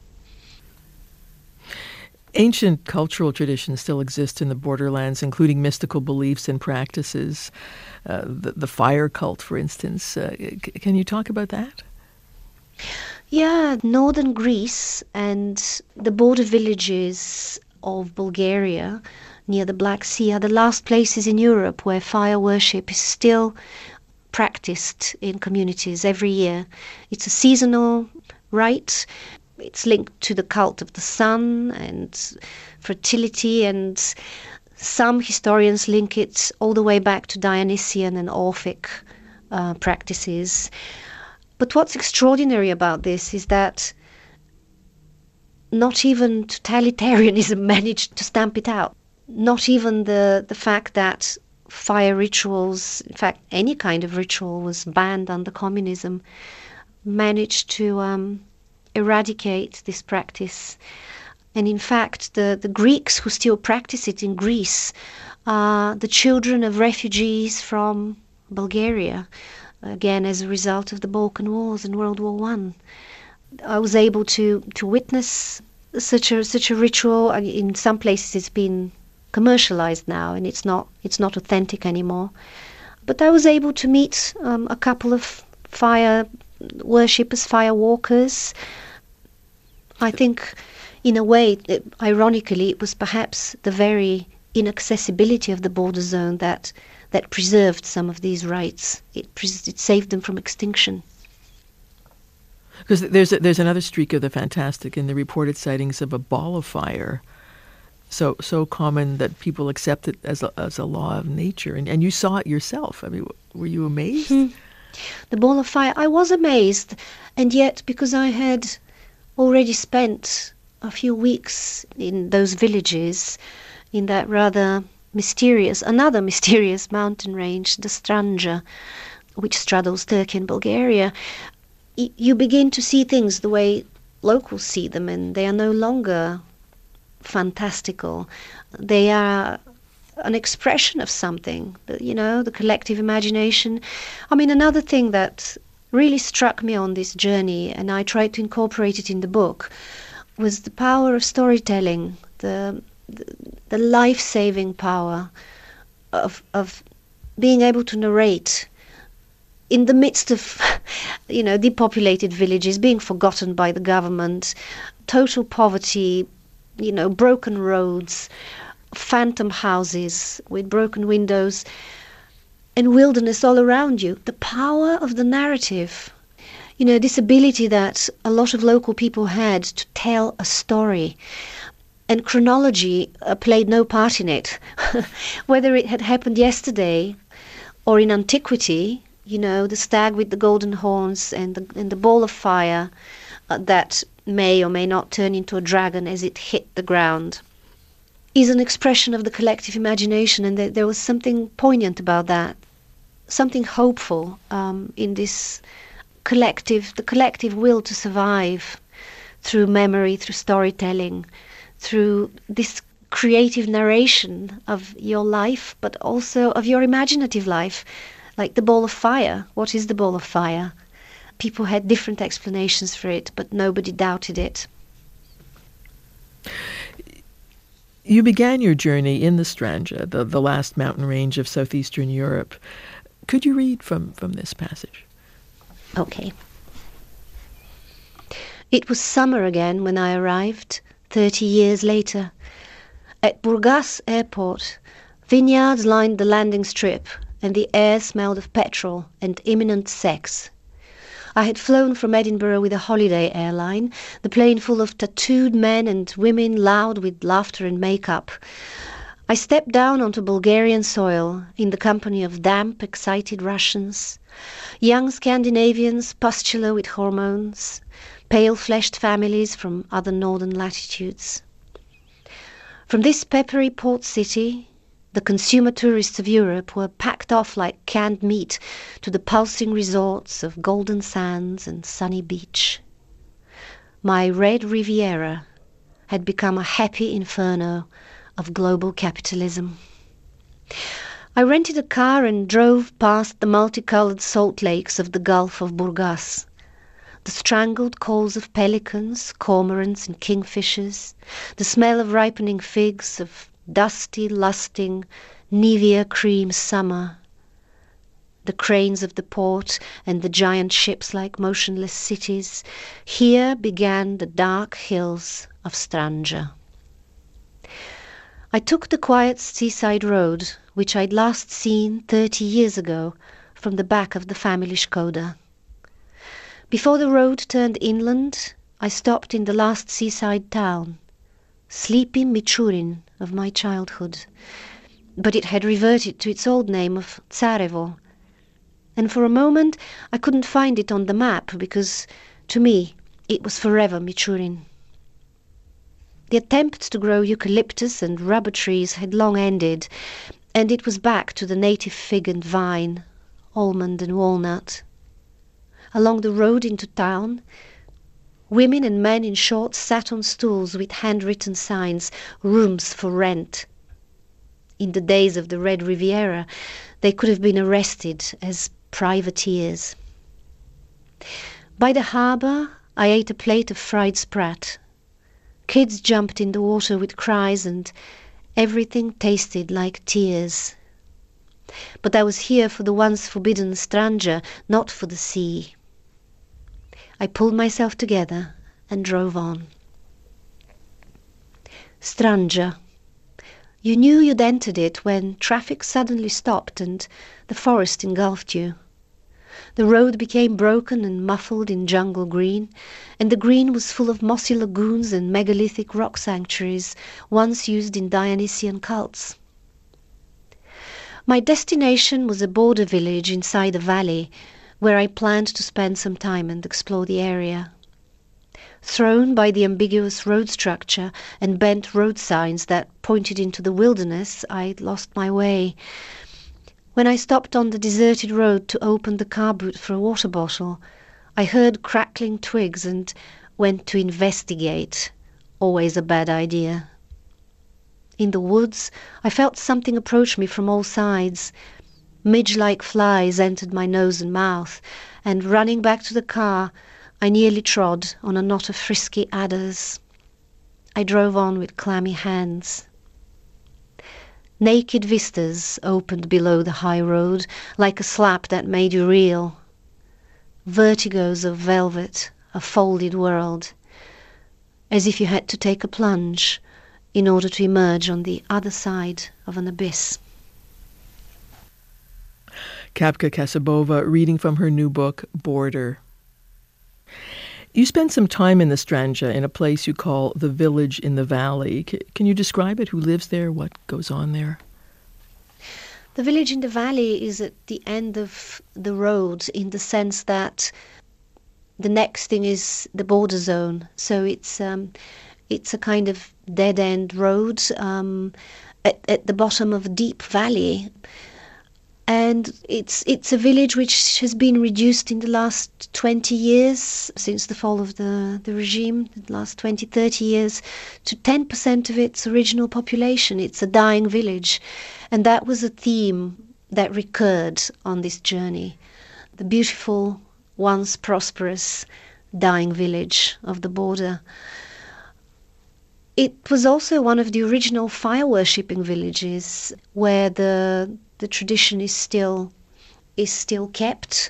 Ancient cultural traditions still exist in the borderlands, including mystical beliefs and practices. Uh, the, the fire cult, for instance. Uh, c- can you talk about that? Yeah, northern Greece and the border villages of Bulgaria near the Black Sea are the last places in Europe where fire worship is still practiced in communities every year. It's a seasonal rite. It's linked to the cult of the sun and fertility, and some historians link it all the way back to Dionysian and Orphic uh, practices. But what's extraordinary about this is that not even totalitarianism managed to stamp it out. Not even the, the fact that fire rituals, in fact any kind of ritual, was banned under communism, managed to um, eradicate this practice. And in fact the, the Greeks who still practice it in Greece are the children of refugees from Bulgaria, again as a result of the Balkan Wars and World War One. I was able to, to witness such a such a ritual. In some places it's been commercialized now and it's not it's not authentic anymore. But I was able to meet um, a couple of fire worshippers, fire walkers. I think, in a way, it, ironically, it was perhaps the very inaccessibility of the border zone that that preserved some of these rites. It, pres- it saved them from extinction. Because there's a, there's another streak of the fantastic in the reported sightings of a ball of fire, so so common that people accept it as a, as a law of nature. And, and you saw it yourself. I mean, were you amazed? Hmm. The ball of fire, I was amazed. And yet, because I had already spent a few weeks in those villages, in that rather mysterious, another mysterious mountain range, the Stranja, which straddles Turkey and Bulgaria, y- you begin to see things the way locals see them, and they are no longer fantastical. They are an expression of something, you know, the collective imagination. I mean, another thing that really struck me on this journey, and I tried to incorporate it in the book, was the power of storytelling, the the, the life-saving power of of being able to narrate in the midst of, you know, depopulated villages, being forgotten by the government, total poverty, you know, broken roads, phantom houses with broken windows, and wilderness all around you. The power of the narrative, you know, this ability that a lot of local people had to tell a story. And chronology uh, played no part in it. Whether it had happened yesterday or in antiquity, you know, the stag with the golden horns and the, and the ball of fire uh, that may or may not turn into a dragon as it hit the ground, is an expression of the collective imagination. And th- there was something poignant about that, something hopeful um, in this collective, the collective will to survive through memory, through storytelling, through this creative narration of your life, but also of your imaginative life, like the ball of fire. What is the ball of fire? People had different explanations for it, but nobody doubted it. You began your journey in the Stranja, the, the last mountain range of southeastern Europe. Could you read from, from this passage? Okay. It was summer again when I arrived, thirty years later. At Burgas airport, vineyards lined the landing strip, and the air smelled of petrol and imminent sex. I had flown from Edinburgh with a holiday airline, the plane full of tattooed men and women loud with laughter and makeup. I stepped down onto Bulgarian soil in the company of damp, excited Russians, young Scandinavians pustular with hormones, pale-fleshed families from other northern latitudes. From this peppery port city, the consumer tourists of Europe were packed off like canned meat to the pulsing resorts of golden sands and sunny beach. My red Riviera had become a happy inferno of global capitalism. I rented a car and drove past the multicolored salt lakes of the Gulf of Burgas, the strangled calls of pelicans, cormorants and kingfishers, the smell of ripening figs, of dusty, lusting, Nivea cream summer, the cranes of the port and the giant ships like motionless cities. Here began the dark hills of Stranja. I took the quiet seaside road, which I'd last seen thirty years ago from the back of the family Skoda. Before the road turned inland, I stopped in the last seaside town, sleepy Michurin of my childhood, but it had reverted to its old name of Tsarevo, and for a moment I couldn't find it on the map because, to me, it was forever Michurin. The attempt to grow eucalyptus and rubber trees had long ended, and it was back to the native fig and vine, almond and walnut. Along the road into town, women and men in shorts sat on stools with handwritten signs, rooms for rent. In the days of the Red Riviera, they could have been arrested as privateers. By the harbour, I ate a plate of fried sprat. Kids jumped in the water with cries, and everything tasted like tears. But I was here for the once forbidden Stranja, not for the sea. I pulled myself together and drove on. Stranja. You knew you'd entered it when traffic suddenly stopped and the forest engulfed you. The road became broken and muffled in jungle green, and the green was full of mossy lagoons and megalithic rock sanctuaries once used in Dionysian cults. My destination was a border village inside a valley, where I planned to spend some time and explore the area. Thrown by the ambiguous road structure and bent road signs that pointed into the wilderness, I lost my way. When I stopped on the deserted road to open the car boot for a water bottle, I heard crackling twigs and went to investigate. Always a bad idea. In the woods, I felt something approach me from all sides. Midge-like flies entered my nose and mouth, and running back to the car, I nearly trod on a knot of frisky adders. I drove on with clammy hands. Naked vistas opened below the high road, like a slap that made you reel. Vertigos of velvet, a folded world, as if you had to take a plunge in order to emerge on the other side of an abyss. Kapka Kasabova reading from her new book, Border. You spent some time in the Stranja, in a place you call the Village in the Valley. C- can you describe it? Who lives there? What goes on there? The Village in the Valley is at the end of the road, in the sense that the next thing is the border zone. So it's um, it's a kind of dead-end road um, at, at the bottom of a deep valley. And it's it's a village which has been reduced in the last twenty years, since the fall of the, the regime, the last twenty, thirty years, to ten percent of its original population. It's a dying village. And that was a theme that recurred on this journey. The beautiful, once prosperous, dying village of the border. It was also one of the original fire-worshipping villages, where the the tradition is still is still kept,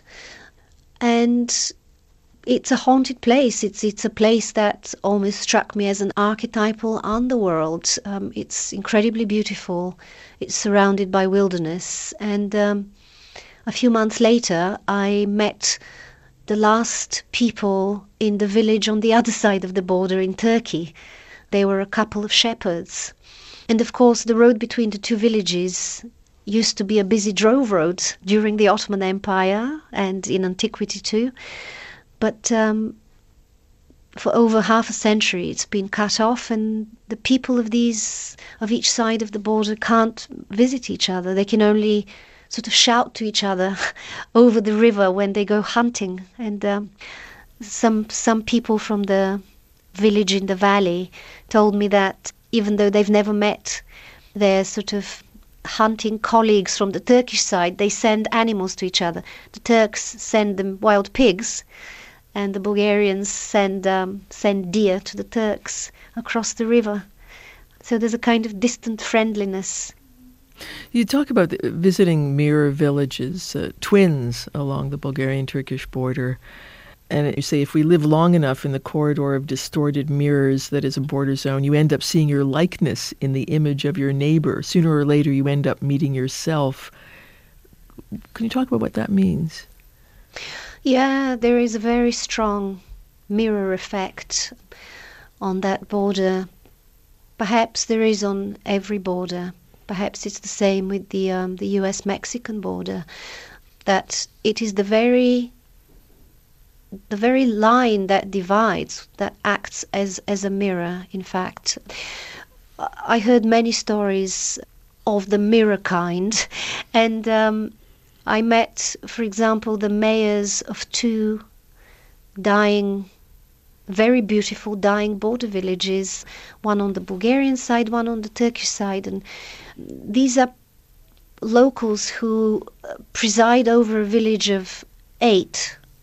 and it's a haunted place. It's it's a place that almost struck me as an archetypal underworld. Um, it's incredibly beautiful. It's surrounded by wilderness, and um, a few months later, I met the last people in the village on the other side of the border in Turkey. They were a couple of shepherds, and of course, the road between the two villages used to be a busy drove road during the Ottoman Empire and in antiquity too. But um, for over half a century it's been cut off, and the people of these of each side of the border can't visit each other. They can only sort of shout to each other over the river when they go hunting. And um, some some people from the village in the valley told me that even though they've never met their sort of hunting colleagues from the Turkish side, they send animals to each other. The Turks send them wild pigs, and the Bulgarians send um, send deer to the Turks across the river. So there's a kind of distant friendliness. You talk about visiting mirror villages, uh, twins along the Bulgarian-Turkish border. And you say if we live long enough in the corridor of distorted mirrors that is a border zone, you end up seeing your likeness in the image of your neighbor. Sooner or later, you end up meeting yourself. Can you talk about what that means? Yeah, there is a very strong mirror effect on that border. Perhaps there is on every border. Perhaps it's the same with the um, the U S Mexican border, that it is the very the very line that divides, that acts as, as a mirror, in fact. I heard many stories of the mirror kind, and um, I met, for example, the mayors of two dying, very beautiful dying border villages, one on the Bulgarian side, one on the Turkish side, and these are locals who preside over a village of eight on the Bulgarian side and thirteen on the Turkish side.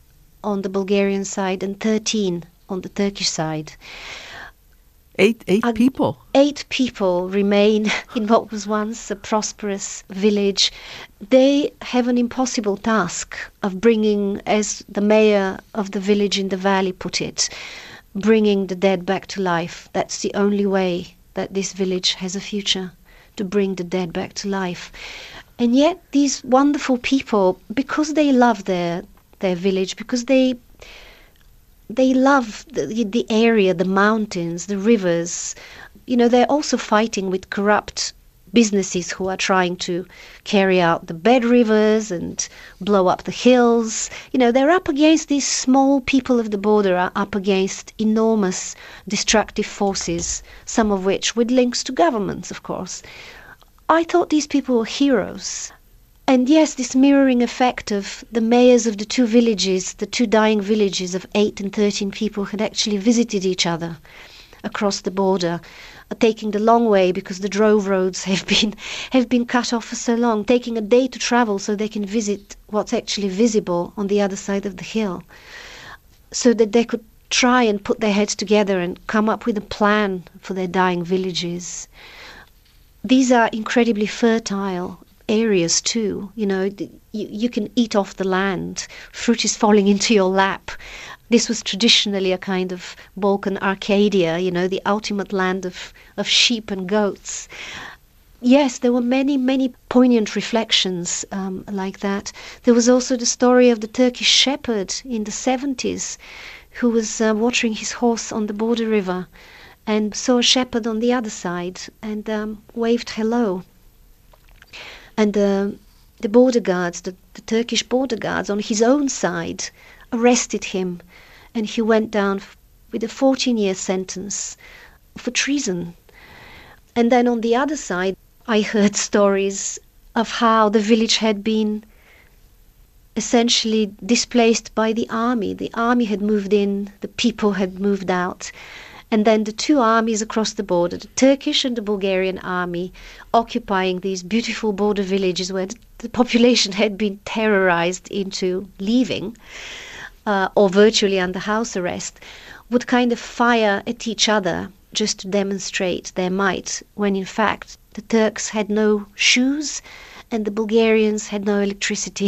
Eight, eight Uh, people. Eight people remain in what was once a prosperous village. They have an impossible task of bringing, as the mayor of the village in the valley put it, bringing the dead back to life. That's the only way that this village has a future, to bring the dead back to life. And yet these wonderful people, because they love their their village, because they they love the, the area, the mountains, the rivers, you know, they're also fighting with corrupt businesses who are trying to carry out the bed rivers and blow up the hills. You know, they're up against these small people of the border, are up against enormous destructive forces, some of which with links to governments, of course. I thought these people were heroes. And yes, this mirroring effect of the mayors of the two villages, the two dying villages of eight and thirteen people had actually visited each other across the border, taking the long way because the drove roads have been have been cut off for so long, taking a day to travel so they can visit what's actually visible on the other side of the hill, so that they could try and put their heads together and come up with a plan for their dying villages. These are incredibly fertile areas too. You know, you, you can eat off the land. Fruit is falling into your lap. This was traditionally a kind of Balkan Arcadia, you know, the ultimate land of, of sheep and goats. Yes, there were many, many poignant reflections um, like that. There was also the story of the Turkish shepherd in the seventies who was uh, watering his horse on the border river and saw a shepherd on the other side and um, waved hello. And uh, the border guards, the, the Turkish border guards on his own side arrested him, and he went down f- with a fourteen-year sentence for treason. And then on the other side, I heard stories of how the village had been essentially displaced by the army. The army had moved in, the people had moved out. And then the two armies across the border, the Turkish and the Bulgarian army, occupying these beautiful border villages where the population had been terrorized into leaving, uh, or virtually under house arrest, would kind of fire at each other just to demonstrate their might, when in fact the Turks had no shoes and the Bulgarians had no electricity.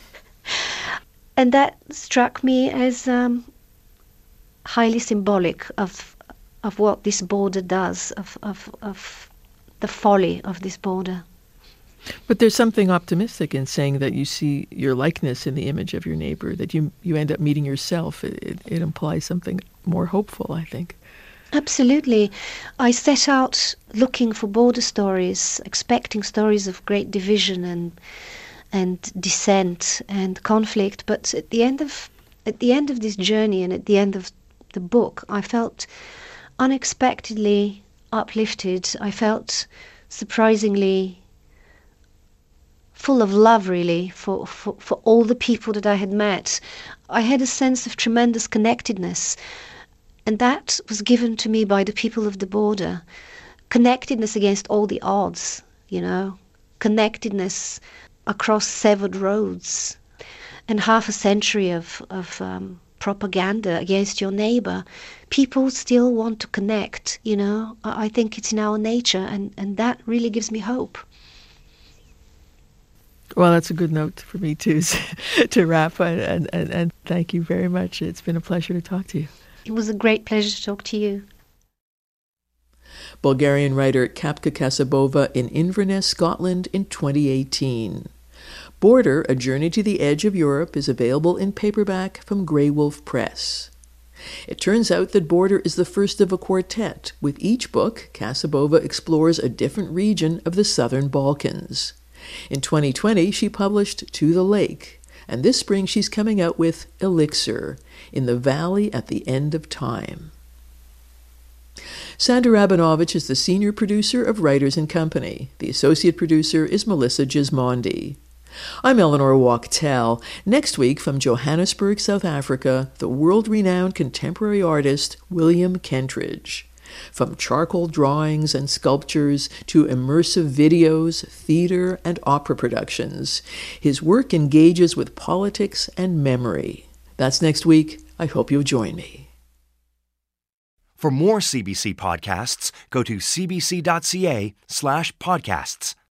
And that struck me as um, highly symbolic of of what this border does, of, of, of the folly of this border. But there's something optimistic in saying that you see your likeness in the image of your neighbor, that you you end up meeting yourself. It, it, it implies something more hopeful, I think. Absolutely. I set out looking for border stories, expecting stories of great division and and dissent and conflict. But at the end of at the end of this journey and at the end of the book, I felt unexpectedly uplifted. I felt surprisingly full of love, really, for, for, for all the people that I had met. I had a sense of tremendous connectedness, and that was given to me by the people of the border. Connectedness against all the odds, you know, connectedness across severed roads, and half a century of, of um, propaganda against your neighbor. People still want to connect, you know. I think it's in our nature, and, and that really gives me hope. Well, that's a good note for me too, to wrap, and, and, and thank you very much. It's been a pleasure to talk to you. It was a great pleasure to talk to you. Bulgarian writer Kapka Kasabova in Inverness, Scotland in twenty eighteen. Border, A Journey to the Edge of Europe is available in paperback from Grey Wolf Press. It turns out that Border is the first of a quartet. With each book, Kasabova explores a different region of the Southern Balkans. In twenty twenty, she published To the Lake, and this spring she's coming out with Elixir, In the Valley at the End of Time. Sandra Rabinovich is the senior producer of Writers and Company. The associate producer is Melissa Gismondi. I'm Eleanor Wachtel. Next week from Johannesburg, South Africa, the world-renowned contemporary artist William Kentridge. From charcoal drawings and sculptures to immersive videos, theater, and opera productions, his work engages with politics and memory. That's next week. I hope you'll join me. For more C B C podcasts, go to cbc.ca slash podcasts.